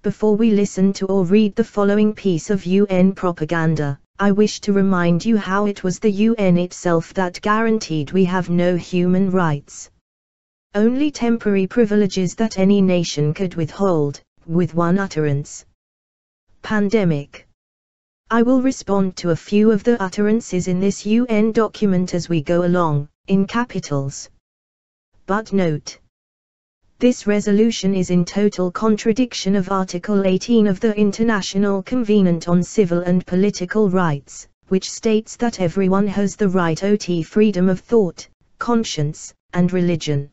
Before we listen to or read the following piece of UN propaganda, I wish to remind you how it was the UN itself that guaranteed we have no human rights. Only temporary privileges that any nation could withhold, with one utterance. Pandemic. I will respond to a few of the utterances in this UN document as we go along, in capitals. But note, this resolution is in total contradiction of Article 18 of the International Covenant on Civil and Political Rights, which states that everyone has the right to freedom of thought, conscience, and religion.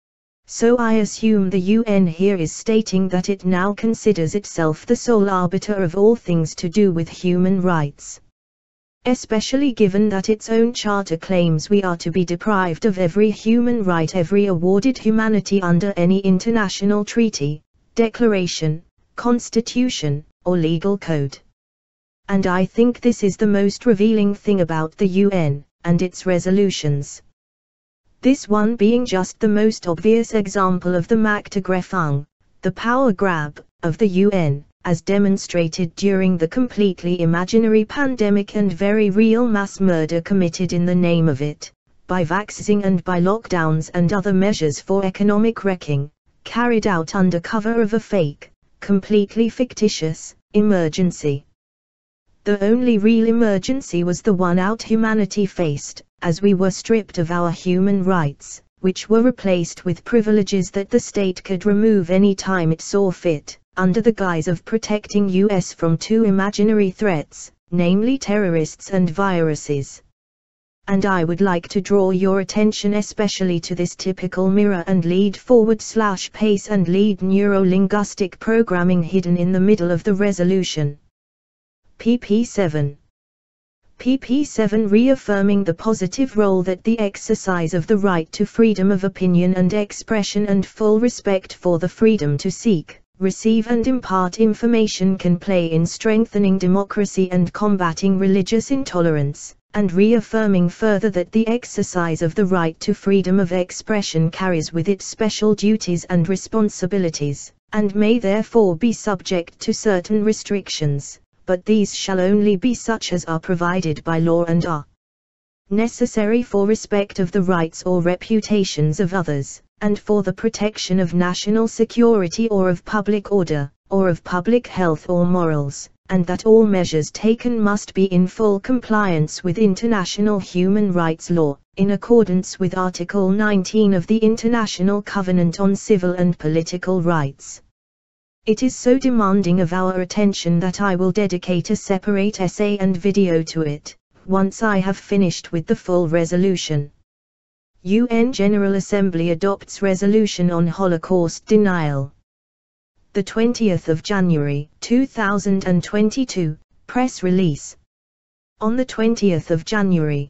So I assume the UN here is stating that it now considers itself the sole arbiter of all things to do with human rights. Especially given that its own charter claims we are to be deprived of every human right every awarded humanity under any international treaty, declaration, constitution, or legal code. And I think this is the most revealing thing about the UN, and its resolutions. This one being just the most obvious example of the Machtergreifung, the power grab, of the UN, as demonstrated during the completely imaginary pandemic and very real mass murder committed in the name of it, by vaxxing and by lockdowns and other measures for economic wrecking, carried out under cover of a fake, completely fictitious, emergency. The only real emergency was the one out humanity faced, as we were stripped of our human rights, which were replaced with privileges that the state could remove any time it saw fit, under the guise of protecting us from two imaginary threats, namely terrorists and viruses. And I would like to draw your attention especially to this typical mirror and lead /pace and lead neurolinguistic programming hidden in the middle of the resolution. pp. 7. pp. 7 reaffirming the positive role that the exercise of the right to freedom of opinion and expression and full respect for the freedom to seek, receive and impart information can play in strengthening democracy and combating religious intolerance, and reaffirming further that the exercise of the right to freedom of expression carries with it special duties and responsibilities, and may therefore be subject to certain restrictions, but these shall only be such as are provided by law and are necessary for respect of the rights or reputations of others, and for the protection of national security or of public order, or of public health or morals, and that all measures taken must be in full compliance with international human rights law, in accordance with Article 19 of the International Covenant on Civil and Political Rights. It is so demanding of our attention that I will dedicate a separate essay and video to it, once I have finished with the full resolution. UN General Assembly adopts resolution on Holocaust denial. The 20th of January, 2022, press release. On the 20th of January,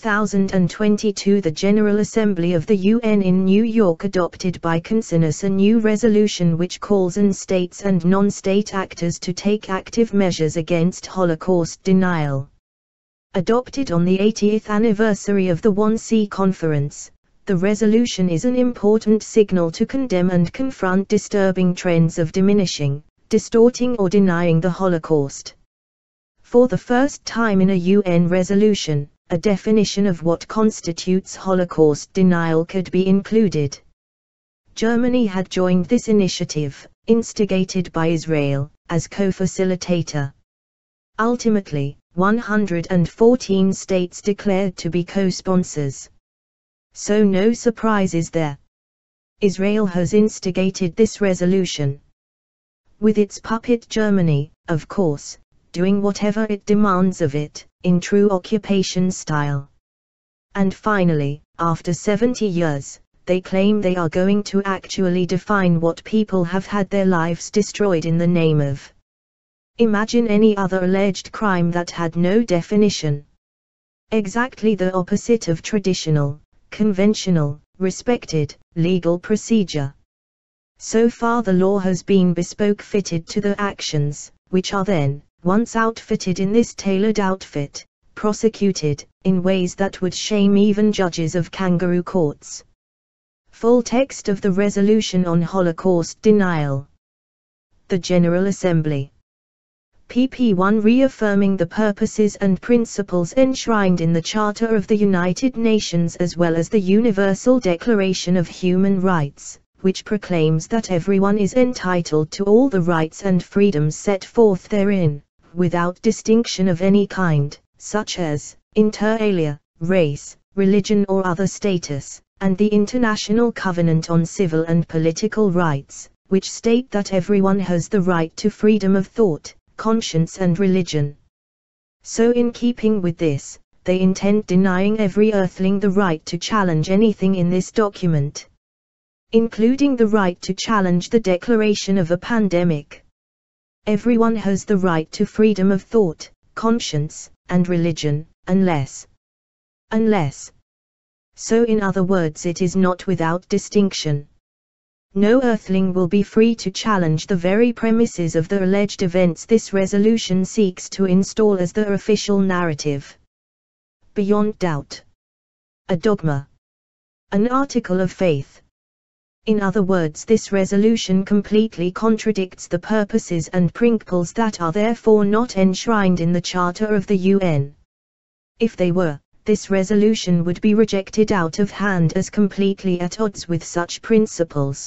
2022, the General Assembly of the UN in New York adopted by consensus a new resolution which calls on states and non-state actors to take active measures against Holocaust denial. Adopted on the 80th anniversary of the Wannsee Conference, the resolution is an important signal to condemn and confront disturbing trends of diminishing, distorting or denying the Holocaust. For the first time in a UN resolution, a definition of what constitutes Holocaust denial could be included. Germany had joined this initiative, instigated by Israel, as co-facilitator. Ultimately, 114 states declared to be co-sponsors. So no surprises there. Israel has instigated this resolution. With its puppet Germany, of course, doing whatever it demands of it, in true occupation style. And finally, after 70 years, they claim they are going to actually define what people have had their lives destroyed in the name of. Imagine any other alleged crime that had no definition. Exactly the opposite of traditional, conventional, respected, legal procedure. So far the law has been bespoke fitted to the actions, which are then, once outfitted in this tailored outfit, prosecuted, in ways that would shame even judges of kangaroo courts. Full text of the resolution on Holocaust denial. the General Assembly. pp. 1 reaffirming the purposes and principles enshrined in the Charter of the United Nations as well as the Universal Declaration of Human Rights, which proclaims that everyone is entitled to all the rights and freedoms set forth therein, without distinction of any kind, such as, inter alia, race, religion or other status, and the International Covenant on Civil and Political Rights, which state that everyone has the right to freedom of thought, conscience and religion. So in keeping with this, they intend denying every earthling the right to challenge anything in this document, including the right to challenge the declaration of a pandemic. Everyone has the right to freedom of thought, conscience, and religion, unless. So in other words, it is not without distinction. No earthling will be free to challenge the very premises of the alleged events this resolution seeks to install as the official narrative. Beyond doubt. A dogma. An article of faith. In other words, this resolution completely contradicts the purposes and principles that are therefore not enshrined in the Charter of the UN. If they were, this resolution would be rejected out of hand as completely at odds with such principles.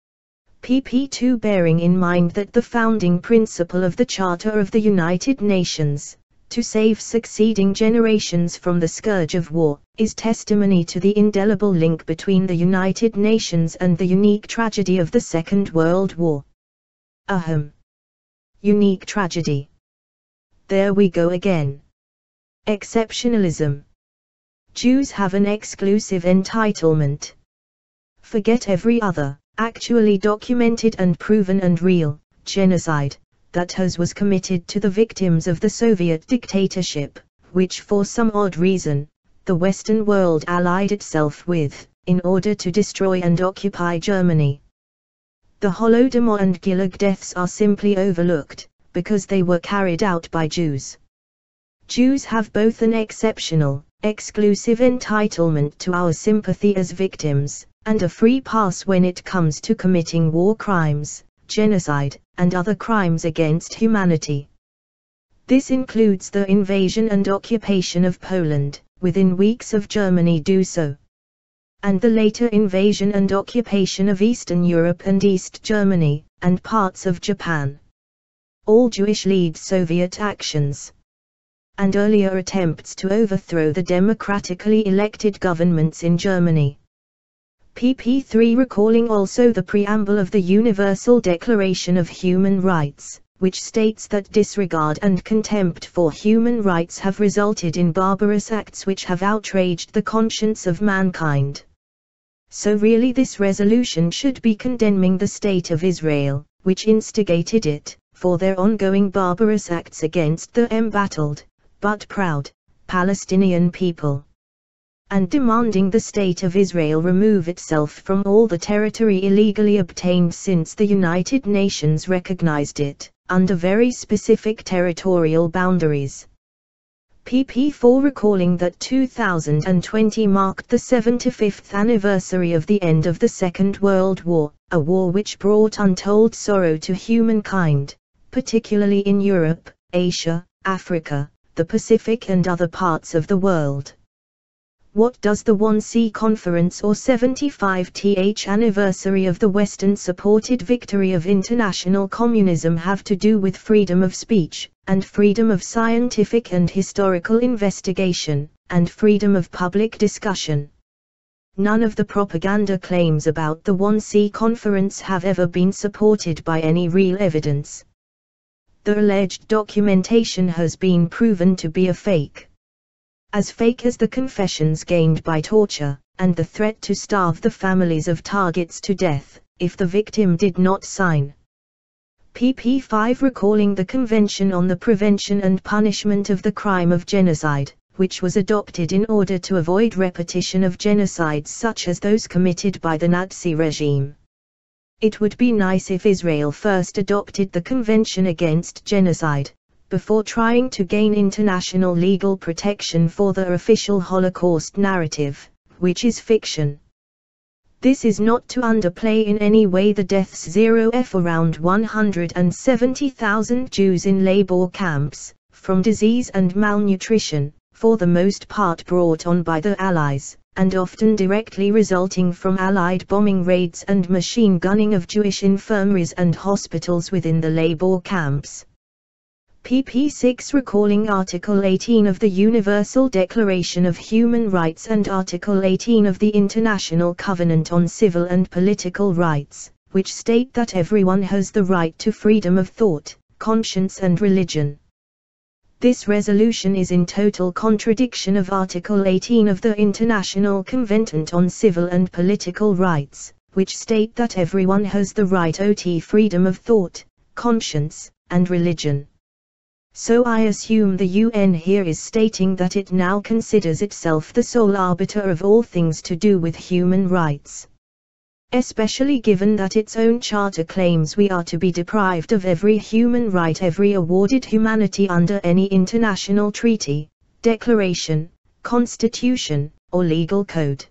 pp. 2 bearing in mind that the founding principle of the Charter of the United Nations, to save succeeding generations from the scourge of war, is testimony to the indelible link between the United Nations and the unique tragedy of the Second World War. Ahem. Unique tragedy. There we go again. Exceptionalism. Jews have an exclusive entitlement. Forget every other, actually documented and proven and real, genocide, that was committed to the victims of the Soviet dictatorship, which for some odd reason, the Western world allied itself with, in order to destroy and occupy Germany. The Holodomor and Gulag deaths are simply overlooked, because they were carried out by Jews. Jews have both an exceptional, exclusive entitlement to our sympathy as victims, and a free pass when it comes to committing war crimes, genocide, and other crimes against humanity. This includes the invasion and occupation of Poland, within weeks of Germany do so, and the later invasion and occupation of Eastern Europe and East Germany, and parts of Japan. All Jewish-led Soviet actions, and earlier attempts to overthrow the democratically elected governments in Germany. pp. 3 recalling also the preamble of the Universal Declaration of Human Rights, which states that disregard and contempt for human rights have resulted in barbarous acts which have outraged the conscience of mankind. So really this resolution should be condemning the State of Israel, which instigated it, for their ongoing barbarous acts against the embattled, but proud, Palestinian people, and demanding the State of Israel remove itself from all the territory illegally obtained since the United Nations recognized it, under very specific territorial boundaries. pp. 4 recalling that 2020 marked the 75th anniversary of the end of the Second World War, a war which brought untold sorrow to humankind, particularly in Europe, Asia, Africa, the Pacific and other parts of the world. What does the Wannsee Conference or 75th anniversary of the Western-supported victory of international communism have to do with freedom of speech, and freedom of scientific and historical investigation, and freedom of public discussion? None of the propaganda claims about the Wannsee Conference have ever been supported by any real evidence. The alleged documentation has been proven to be a fake. As fake as the confessions gained by torture, and the threat to starve the families of targets to death, if the victim did not sign. pp. 5 recalling the Convention on the Prevention and Punishment of the Crime of Genocide, which was adopted in order to avoid repetition of genocides such as those committed by the Nazi regime. It would be nice if Israel first adopted the Convention Against Genocide, before trying to gain international legal protection for the official Holocaust narrative, which is fiction. This is not to underplay in any way the deaths of around 170,000 Jews in labor camps, from disease and malnutrition, for the most part brought on by the Allies, and often directly resulting from Allied bombing raids and machine gunning of Jewish infirmaries and hospitals within the labor camps. pp. 6 recalling Article 18 of the Universal Declaration of Human Rights and Article 18 of the International Covenant on Civil and Political Rights, which state that everyone has the right to freedom of thought, conscience and religion. This resolution is in total contradiction of Article 18 of the International Covenant on Civil and Political Rights, which state that everyone has the right to freedom of thought, conscience, and religion. So I assume the UN here is stating that it now considers itself the sole arbiter of all things to do with human rights. Especially given that its own charter claims we are to be deprived of every human right every awarded humanity under any international treaty, declaration, constitution, or legal code.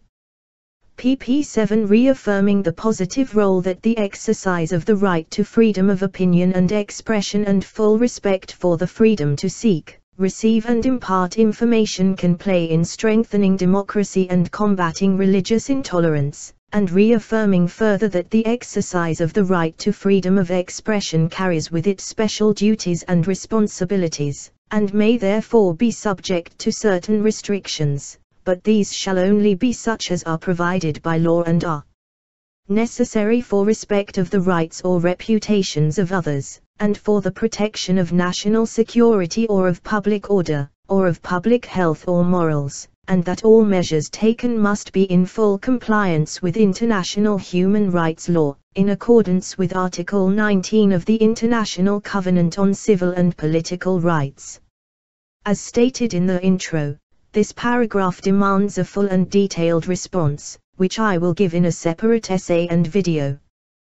pp. 7 reaffirming the positive role that the exercise of the right to freedom of opinion and expression and full respect for the freedom to seek, receive and impart information can play in strengthening democracy and combating religious intolerance, and reaffirming further that the exercise of the right to freedom of expression carries with it special duties and responsibilities, and may therefore be subject to certain restrictions, but these shall only be such as are provided by law and are necessary for respect of the rights or reputations of others, and for the protection of national security or of public order, or of public health or morals, and that all measures taken must be in full compliance with international human rights law, in accordance with Article 19 of the International Covenant on Civil and Political Rights. As stated in the intro, this paragraph demands a full and detailed response, which I will give in a separate essay and video.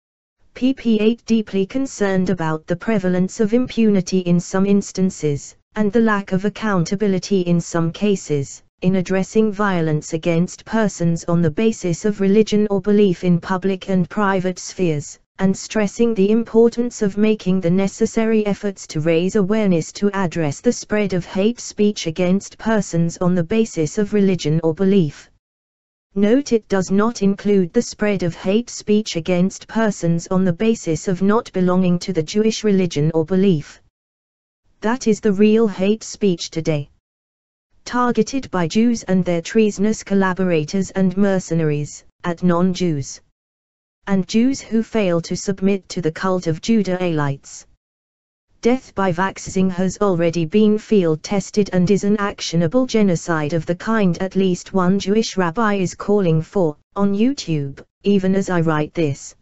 pp. 8 deeply concerned about the prevalence of impunity in some instances, and the lack of accountability in some cases, in addressing violence against persons on the basis of religion or belief in public and private spheres, and stressing the importance of making the necessary efforts to raise awareness to address the spread of hate speech against persons on the basis of religion or belief. Note it does not include the spread of hate speech against persons on the basis of not belonging to the Jewish religion or belief. That is the real hate speech today, targeted by Jews and their treasonous collaborators and mercenaries, at non-Jews and Jews who fail to submit to the cult of Judaelites. Death by vaxxing has already been field-tested and is an actionable genocide of the kind at least one Jewish rabbi is calling for, on YouTube, even as I write this.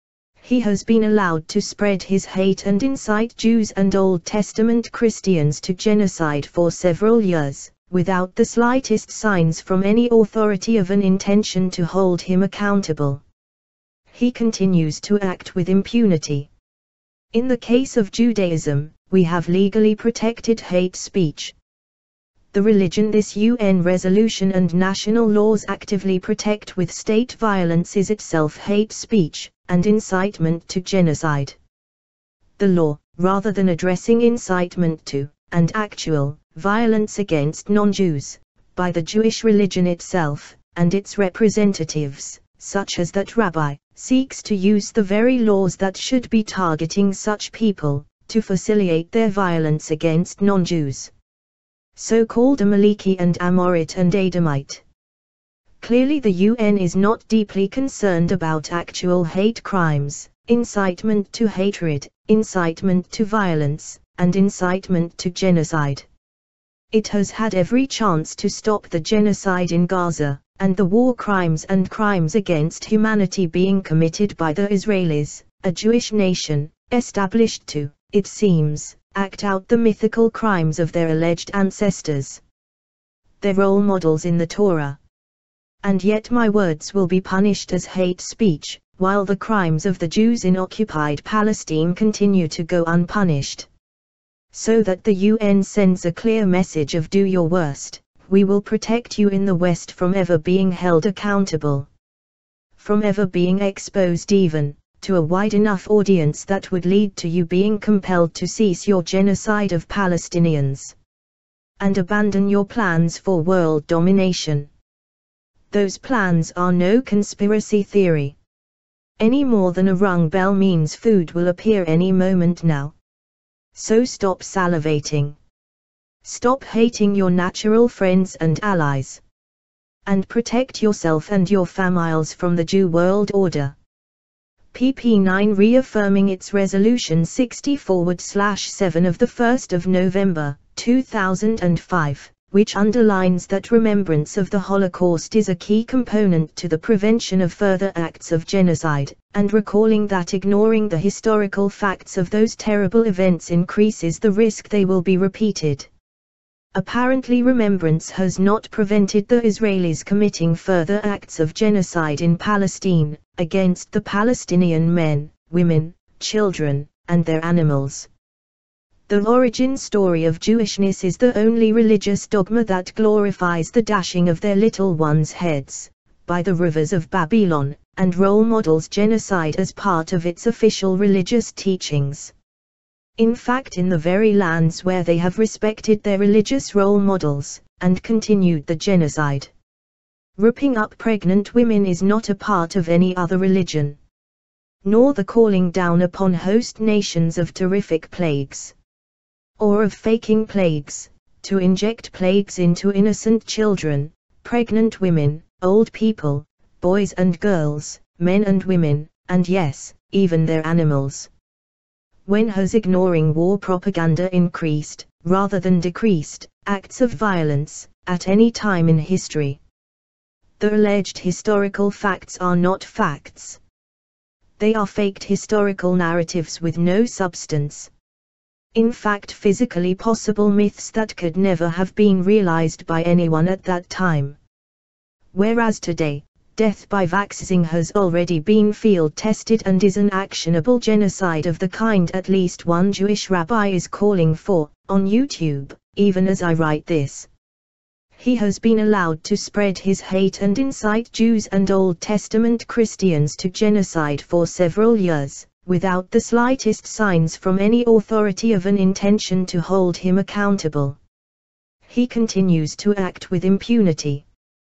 He has been allowed to spread his hate and incite Jews and Old Testament Christians to genocide for several years, without the slightest signs from any authority of an intention to hold him accountable. He continues to act with impunity. In the case of Judaism, we have legally protected hate speech. The religion this UN resolution and national laws actively protect with state violence is itself hate speech, and incitement to genocide. The law, rather than addressing incitement to, and actual, violence against non-Jews, by the Jewish religion itself, and its representatives, such as that rabbi, seeks to use the very laws that should be targeting such people, to facilitate their violence against non-Jews. So-called Amaleki and Amorite and Edomite. Clearly the UN is not deeply concerned about actual hate crimes, incitement to hatred, incitement to violence, and incitement to genocide. It has had every chance to stop the genocide in Gaza, and the war crimes and crimes against humanity being committed by the Israelis, a Jewish nation, established to, it seems, act out the mythical crimes of their alleged ancestors. Their role models in the Torah. And yet my words will be punished as hate speech, while the crimes of the Jews in occupied Palestine continue to go unpunished. So that the UN sends a clear message of do your worst. We will protect you in the West from ever being held accountable. from ever being exposed even to a wide enough audience that would lead to you being compelled to cease your genocide of Palestinians and abandon your plans for world domination. Those plans are no conspiracy theory, any more than a rung bell means food will appear any moment now. So stop salivating. Stop hating your natural friends and allies. And protect yourself and your families from the Jew world order. pp. 9 reaffirming its Resolution 60/7 of the 1st of November, 2005, which underlines that remembrance of the Holocaust is a key component to the prevention of further acts of genocide, and recalling that ignoring the historical facts of those terrible events increases the risk they will be repeated. Apparently, remembrance has not prevented the Israelis committing further acts of genocide in Palestine, against the Palestinian men, women, children, and their animals. The origin story of Jewishness is the only religious dogma that glorifies the dashing of their little ones' heads by the rivers of Babylon, and role models genocide as part of its official religious teachings. In fact, in the very lands where they have respected their religious role models, and continued the genocide. Ripping up pregnant women is not a part of any other religion. Nor the calling down upon host nations of terrific plagues. Or of faking plagues, to inject plagues into innocent children, pregnant women, old people, boys and girls, men and women, and yes, even their animals. When has ignoring war propaganda increased, rather than decreased, acts of violence, at any time in history? The alleged historical facts are not facts. They are faked historical narratives with no substance. In fact, physically possible myths that could never have been realized by anyone at that time. Whereas today, death by vaxxing has already been field-tested and is an actionable genocide of the kind at least one Jewish rabbi is calling for, on YouTube, even as I write this. He has been allowed to spread his hate and incite Jews and Old Testament Christians to genocide for several years, without the slightest signs from any authority of an intention to hold him accountable. He continues to act with impunity.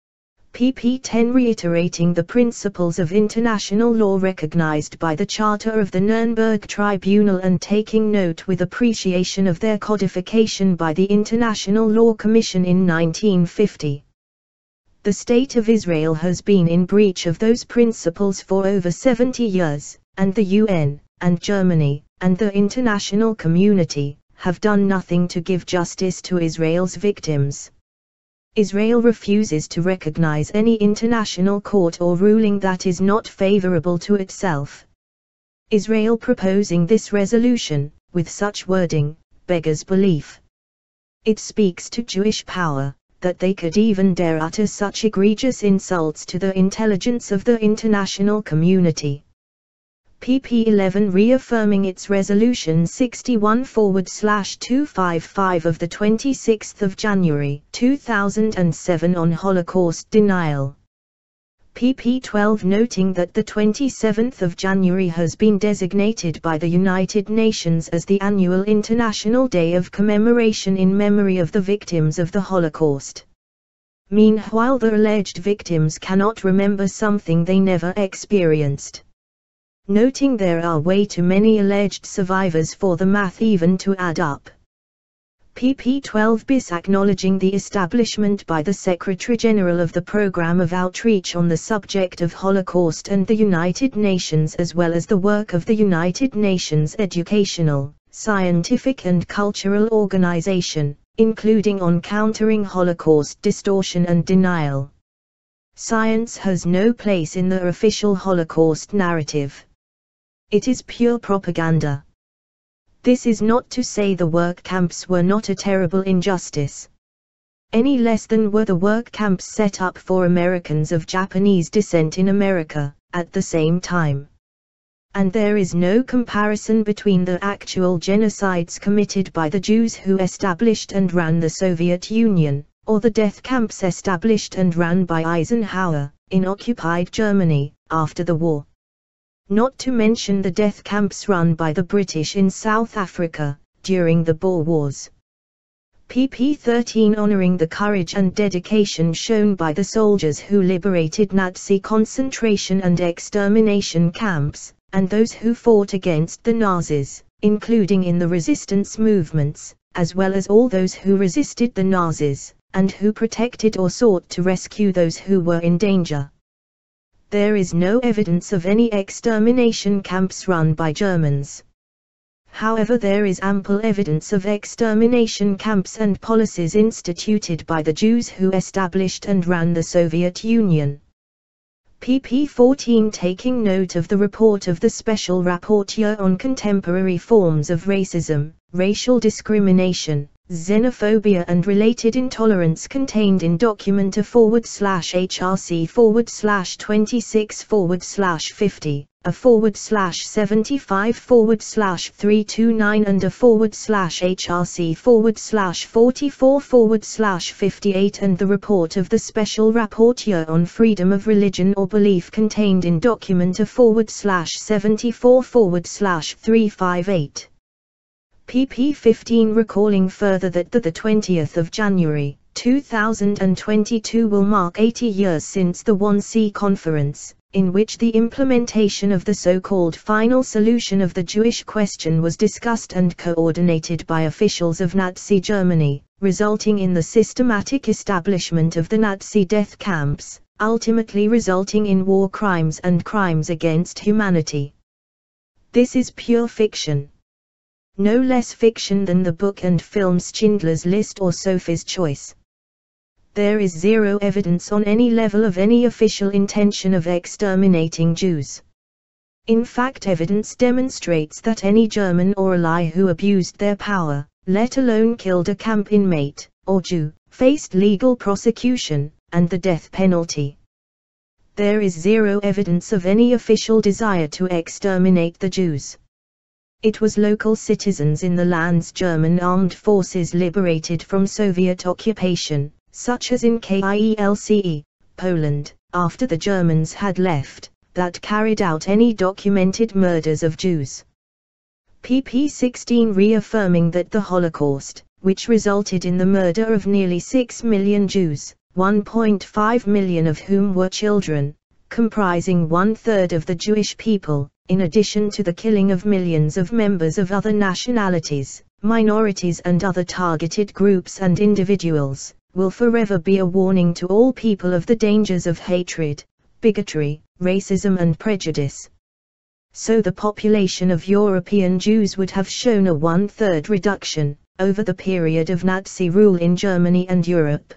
pp. 10 reiterating the principles of international law recognized by the Charter of the Nuremberg Tribunal and taking note with appreciation of their codification by the International Law Commission in 1950. The State of Israel has been in breach of those principles for over 70 years, and the UN, and Germany, and the international community, have done nothing to give justice to Israel's victims. Israel refuses to recognize any international court or ruling that is not favorable to itself. Israel proposing this resolution, with such wording, beggars belief. It speaks to Jewish power, that they could even dare utter such egregious insults to the intelligence of the international community. pp. 11 reaffirming its Resolution 61/255 of the 26th of January 2007 on Holocaust denial. pp. 12 noting that the 27th of January has been designated by the United Nations as the annual International Day of Commemoration in memory of the victims of the Holocaust. Meanwhile, the alleged victims cannot remember something they never experienced. Noting there are way too many alleged survivors for the math even to add up. pp. 12 bis acknowledging the establishment by the Secretary-General of the Programme of Outreach on the subject of Holocaust and the United Nations, as well as the work of the United Nations Educational, Scientific and Cultural Organization, including on countering Holocaust distortion and denial. Science has no place in the official Holocaust narrative. It is pure propaganda. This is not to say the work camps were not a terrible injustice. Any less than were the work camps set up for Americans of Japanese descent in America, at the same time. And there is no comparison between the actual genocides committed by the Jews who established and ran the Soviet Union, or the death camps established and ran by Eisenhower, in occupied Germany, after the war. Not to mention the death camps run by the British in South Africa, during the Boer Wars. pp. 13 honoring the courage and dedication shown by the soldiers who liberated Nazi concentration and extermination camps, and those who fought against the Nazis, including in the resistance movements, as well as all those who resisted the Nazis, and who protected or sought to rescue those who were in danger. There is no evidence of any extermination camps run by Germans. However, there is ample evidence of extermination camps and policies instituted by the Jews who established and ran the Soviet Union. pp. 14 taking note of the report of the Special Rapporteur on contemporary forms of racism, racial discrimination, xenophobia and related intolerance contained in document A/HRC/26/50, A/75/329 and A/HRC/44/58 and the report of the Special Rapporteur on freedom of religion or belief contained in document A/74/358. pp. 15 recalling further that the 20th of January, 2022 will mark 80 years since the Wannsee Conference, in which the implementation of the so-called final solution of the Jewish question was discussed and coordinated by officials of Nazi Germany, resulting in the systematic establishment of the Nazi death camps, ultimately resulting in war crimes and crimes against humanity. This is pure fiction. No less fiction than the book and film Schindler's List or Sophie's Choice. There is zero evidence on any level of any official intention of exterminating Jews. In fact, evidence demonstrates that any German or ally who abused their power, let alone killed a camp inmate, or Jew, faced legal prosecution, and the death penalty. There is zero evidence of any official desire to exterminate the Jews. It was local citizens in the lands German armed forces liberated from Soviet occupation, such as in Kielce, Poland, after the Germans had left, that carried out any documented murders of Jews. pp. 16 reaffirming that the Holocaust, which resulted in the murder of nearly 6 million Jews, 1.5 million of whom were children, comprising 1/3 of the Jewish people, in addition to the killing of millions of members of other nationalities, minorities and other targeted groups and individuals, will forever be a warning to all people of the dangers of hatred, bigotry, racism and prejudice. So the population of European Jews would have shown a 1/3 reduction, over the period of Nazi rule in Germany and Europe.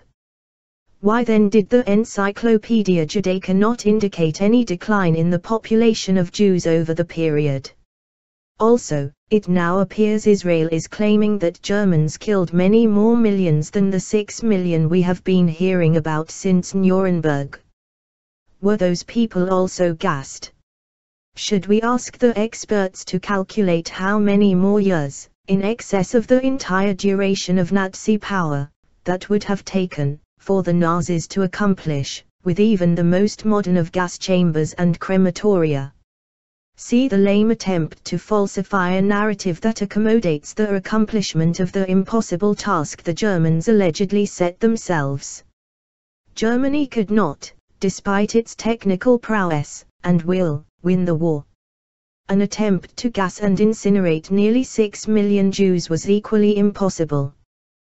Why then did the Encyclopedia Judaica not indicate any decline in the population of Jews over the period? Also, it now appears Israel is claiming that Germans killed many more millions than the 6 million we have been hearing about since Nuremberg. Were those people also gassed? Should we ask the experts to calculate how many more years, in excess of the entire duration of Nazi power, that would have taken, for the Nazis to accomplish, with even the most modern of gas chambers and crematoria? See the lame attempt to falsify a narrative that accommodates the accomplishment of the impossible task the Germans allegedly set themselves. Germany could not, despite its technical prowess, and will, win the war. An attempt to gas and incinerate nearly 6 million Jews was equally impossible.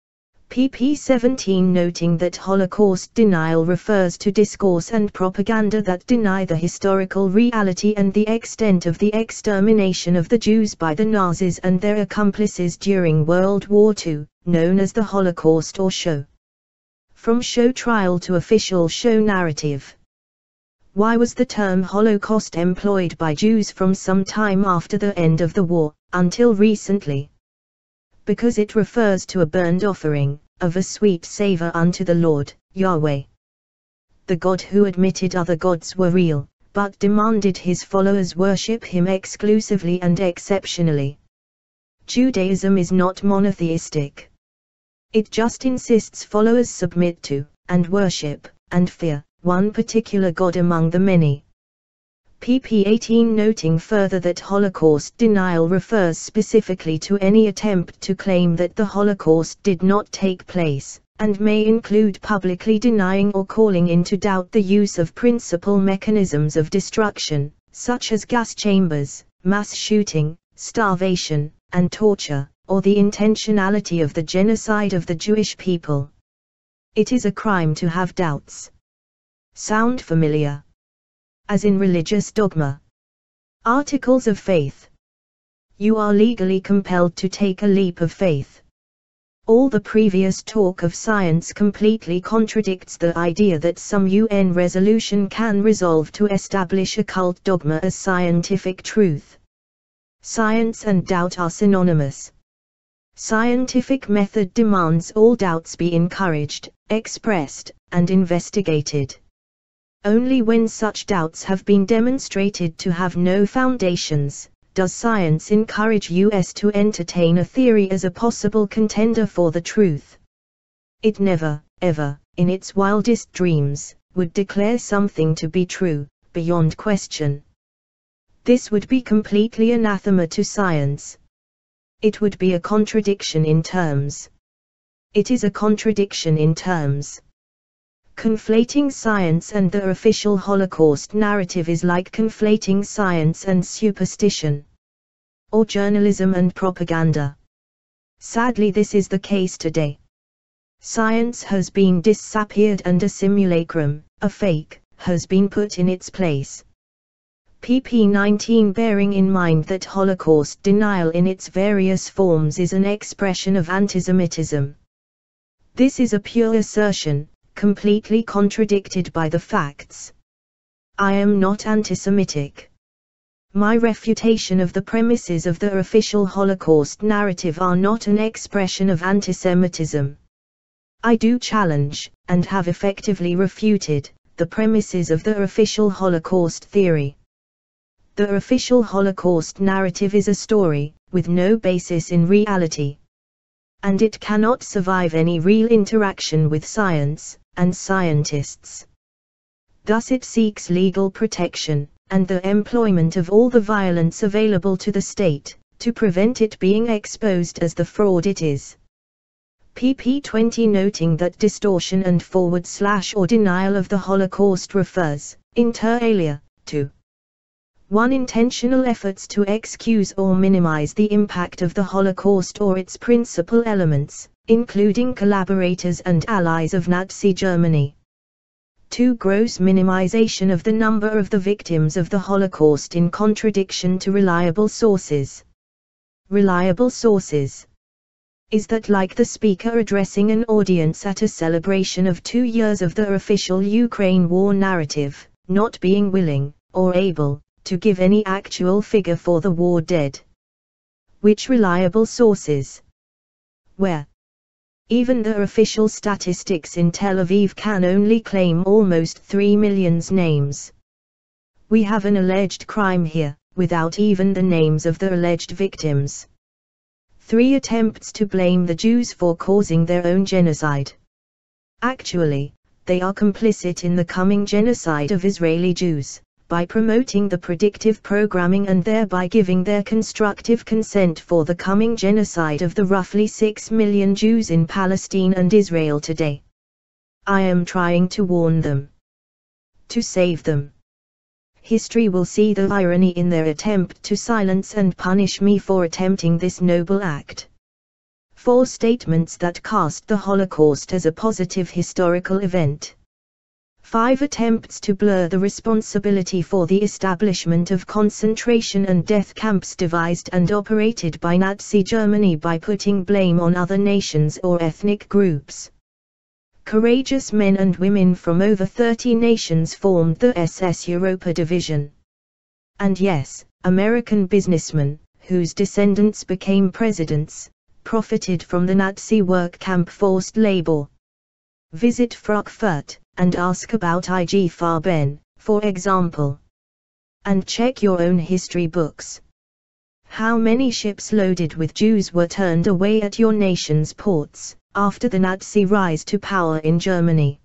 pp. 17 noting that Holocaust denial refers to discourse and propaganda that deny the historical reality and the extent of the extermination of the Jews by the Nazis and their accomplices during World War II, known as the Holocaust or show. From show trial to official show narrative. Why was the term Holocaust employed by Jews from some time after the end of the war, until recently? Because it refers to a burnt offering, of a sweet savor unto the Lord, Yahweh. The God who admitted other gods were real, but demanded his followers worship him exclusively and exceptionally. Judaism is not monotheistic. It just insists followers submit to, and worship, and fear, one particular God among the many. pp. 18. Noting further that Holocaust denial refers specifically to any attempt to claim that the Holocaust did not take place, and may include publicly denying or calling into doubt the use of principal mechanisms of destruction, such as gas chambers, mass shooting, starvation, and torture, or the intentionality of the genocide of the Jewish people. It is a crime to have doubts. Sound familiar? As in religious dogma. Articles of faith. You are legally compelled to take a leap of faith. All the previous talk of science completely contradicts the idea that some UN resolution can resolve to establish a cult dogma as scientific truth. Science and doubt are synonymous. Scientific method demands all doubts be encouraged, expressed, and investigated. Only when such doubts have been demonstrated to have no foundations, does science encourage us to entertain a theory as a possible contender for the truth. It never, ever, in its wildest dreams, would declare something to be true, beyond question. This would be completely anathema to science. It would be a contradiction in terms. It is a contradiction in terms. Conflating science and the official Holocaust narrative is like conflating science and superstition. Or journalism and propaganda. Sadly, this is the case today. Science has been disappeared and a simulacrum, a fake, has been put in its place. pp. 19. Bearing in mind that Holocaust denial in its various forms is an expression of antisemitism. This is a pure assertion, completely contradicted by the facts. I am not anti-Semitic. My refutation of the premises of the official Holocaust narrative are not an expression of antisemitism. I do challenge, and have effectively refuted, the premises of the official Holocaust theory. The official Holocaust narrative is a story, with no basis in reality. And it cannot survive any real interaction with science, and scientists. Thus it seeks legal protection, and the employment of all the violence available to the state, to prevent it being exposed as the fraud it is. pp. 20. Noting that distortion and / or denial of the Holocaust refers, inter alia, to 1. Intentional efforts to excuse or minimize the impact of the Holocaust or its principal elements, including collaborators and allies of Nazi Germany. 2. Gross minimization of the number of the victims of the Holocaust in contradiction to reliable sources. Reliable sources. Is that like the speaker addressing an audience at a celebration of 2 years of the official Ukraine war narrative, not being willing, or able, to give any actual figure for the war dead? Which reliable sources? Where? Even the official statistics in Tel Aviv can only claim almost 3 million names. We have an alleged crime here, without even the names of the alleged victims. 3 attempts to blame the Jews for causing their own genocide. Actually, they are complicit in the coming genocide of Israeli Jews, by promoting the predictive programming and thereby giving their constructive consent for the coming genocide of the roughly 6 million Jews in Palestine and Israel today. I am trying to warn them. To save them. History will see the irony in their attempt to silence and punish me for attempting this noble act. 4 statements that cast the Holocaust as a positive historical event. 5 attempts to blur the responsibility for the establishment of concentration and death camps devised and operated by Nazi Germany by putting blame on other nations or ethnic groups. Courageous men and women from over 30 nations formed the SS Europa Division. And yes, American businessmen, whose descendants became presidents, profited from the Nazi work camp forced labor. Visit Frankfurt, and ask about IG Farben, for example. And check your own history books. How many ships loaded with Jews were turned away at your nation's ports, after the Nazi rise to power in Germany.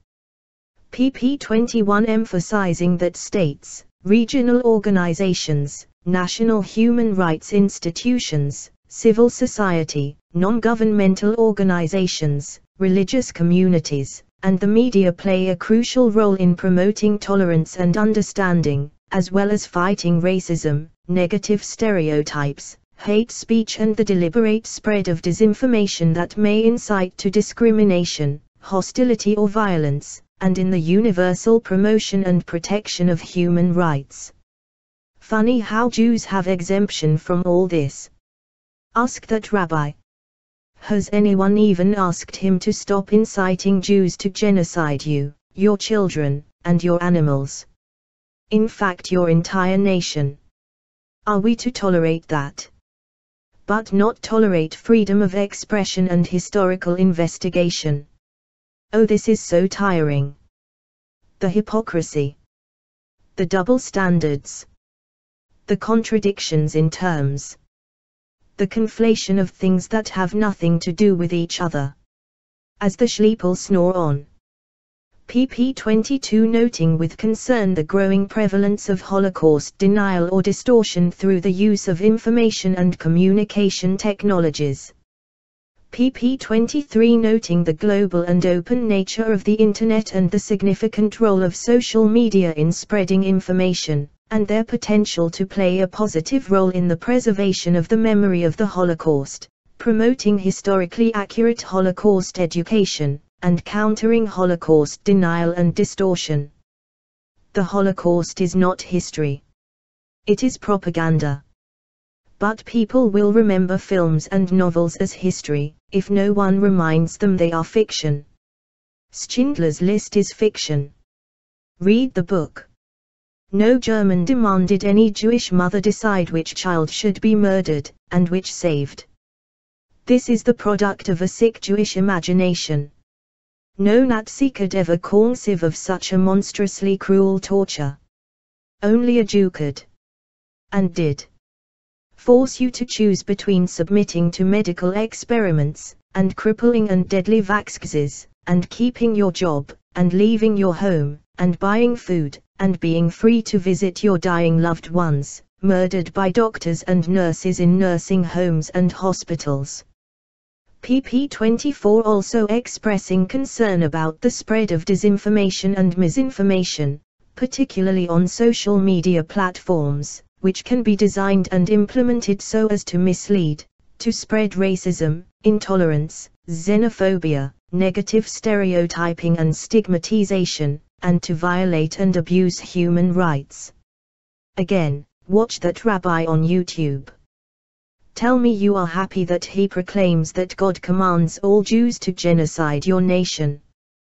pp. 21 emphasizing that states, regional organizations, national human rights institutions, civil society, non-governmental organizations, religious communities, and the media play a crucial role in promoting tolerance and understanding, as well as fighting racism, negative stereotypes, hate speech and the deliberate spread of disinformation that may incite to discrimination, hostility or violence, and in the universal promotion and protection of human rights. Funny how Jews have exemption from all this. Ask that rabbi. Has anyone even asked him to stop inciting Jews to genocide you, your children, and your animals? In fact, your entire nation. Are we to tolerate that? But not tolerate freedom of expression and historical investigation? Oh, this is so tiring. The hypocrisy. The double standards. The contradictions in terms. The conflation of things that have nothing to do with each other. As the Schleppel snore on. pp. 22 noting with concern the growing prevalence of Holocaust denial or distortion through the use of information and communication technologies. pp. 23 noting the global and open nature of the Internet and the significant role of social media in spreading information, and their potential to play a positive role in the preservation of the memory of the Holocaust, promoting historically accurate Holocaust education, and countering Holocaust denial and distortion. The Holocaust is not history. It is propaganda. But people will remember films and novels as history, if no one reminds them they are fiction. Schindler's List is fiction. Read the book. No German demanded any Jewish mother decide which child should be murdered, and which saved. This is the product of a sick Jewish imagination. No Nazi could ever conceive of such a monstrously cruel torture. Only a Jew could. And did. Force you to choose between submitting to medical experiments, and crippling and deadly vaccines, and keeping your job, and leaving your home, and buying food, and being free to visit your dying loved ones, murdered by doctors and nurses in nursing homes and hospitals. pp. 24 also expressing concern about the spread of disinformation and misinformation, particularly on social media platforms, which can be designed and implemented so as to mislead, to spread racism, intolerance, xenophobia, negative stereotyping and stigmatization, and to violate and abuse human rights. Again, watch that rabbi on YouTube. Tell me you are happy that he proclaims that God commands all Jews to genocide your nation.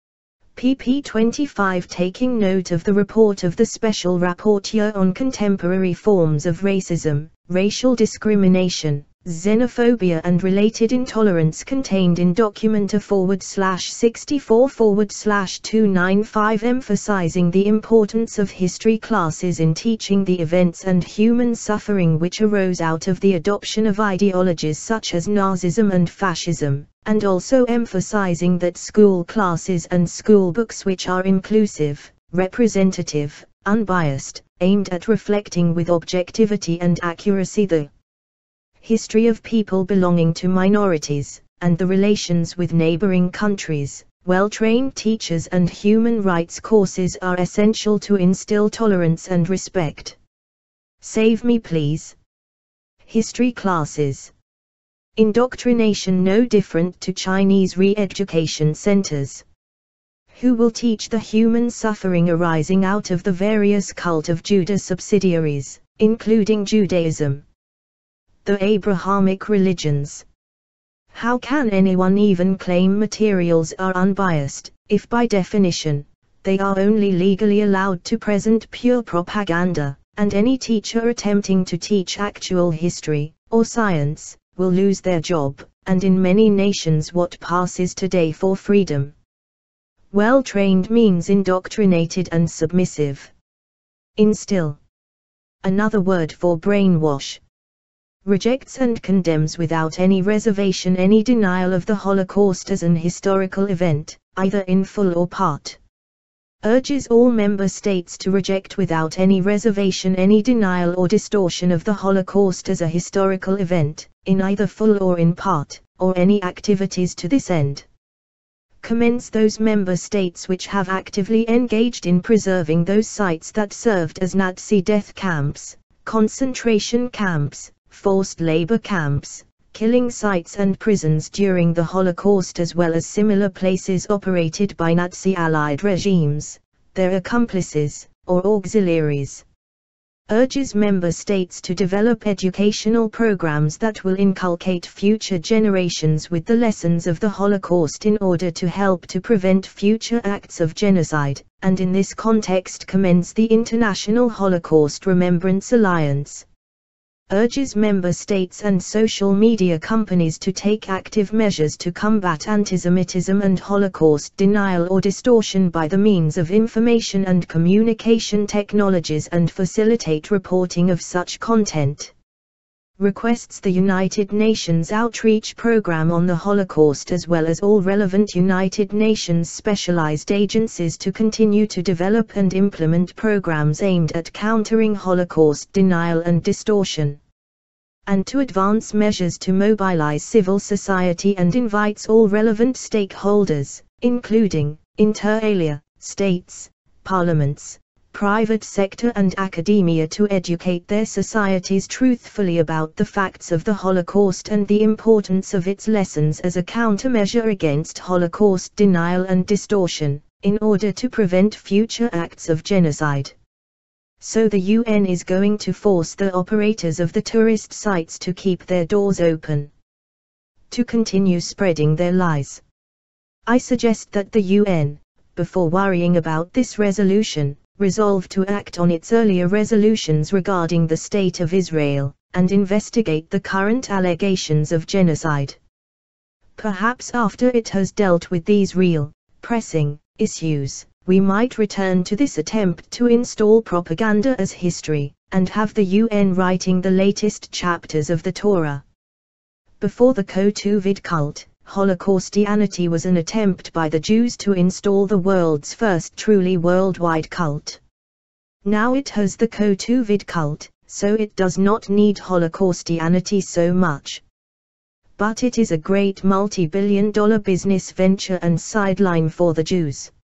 pp. 25 taking note of the report of the Special Rapporteur on contemporary forms of racism, racial discrimination, xenophobia and related intolerance contained in document A/64/295 emphasizing the importance of history classes in teaching the events and human suffering which arose out of the adoption of ideologies such as Nazism and fascism, and also emphasizing that school classes and school books which are inclusive, representative, unbiased, aimed at reflecting with objectivity and accuracy the history of people belonging to minorities, and the relations with neighboring countries. Well-trained teachers and human rights courses are essential to instill tolerance and respect. Save me please. History classes. Indoctrination no different to Chinese re-education centers. Who will teach the human suffering arising out of the various cult of Judah subsidiaries, including Judaism? The Abrahamic religions. How can anyone even claim materials are unbiased, if by definition, they are only legally allowed to present pure propaganda, and any teacher attempting to teach actual history, or science, will lose their job, and in many nations what passes today for freedom. Well-trained means indoctrinated and submissive. Instill. Another word for brainwash. rejects and condemns without any reservation any denial of the Holocaust as an historical event, either in full or part. Urges all member states to reject without any reservation any denial or distortion of the Holocaust as a historical event, in either full or in part, or any activities to this end. Commends those member states which have actively engaged in preserving those sites that served as Nazi death camps, concentration camps, forced labor camps, killing sites and prisons during the Holocaust, as well as similar places operated by Nazi-allied regimes, their accomplices, or auxiliaries. Urges member states to develop educational programs that will inculcate future generations with the lessons of the Holocaust in order to help to prevent future acts of genocide, and in this context commends the International Holocaust Remembrance Alliance. Urges member states and social media companies to take active measures to combat antisemitism and Holocaust denial or distortion by the means of information and communication technologies and facilitate reporting of such content. Requests the United Nations Outreach Program on the Holocaust as well as all relevant United Nations specialized agencies to continue to develop and implement programs aimed at countering Holocaust denial and distortion, and to advance measures to mobilize civil society, and invites all relevant stakeholders, including, inter alia, states, parliaments, private sector and academia to educate their societies truthfully about the facts of the Holocaust and the importance of its lessons as a countermeasure against Holocaust denial and distortion, in order to prevent future acts of genocide. So the UN is going to force the operators of the tourist sites to keep their doors open, to continue spreading their lies. I suggest that the UN, before worrying about this resolution, resolve to act on its earlier resolutions regarding the state of Israel, and investigate the current allegations of genocide. Perhaps after it has dealt with these real, pressing, issues, we might return to this attempt to install propaganda as history, and have the UN writing the latest chapters of the Torah. Before the Kotuvit cult, Holocaustianity was an attempt by the Jews to install the world's first truly worldwide cult. Now it has the Kotuvit cult, so it does not need Holocaustianity so much. But it is a great multi-billion-dollar business venture and sideline for the Jews.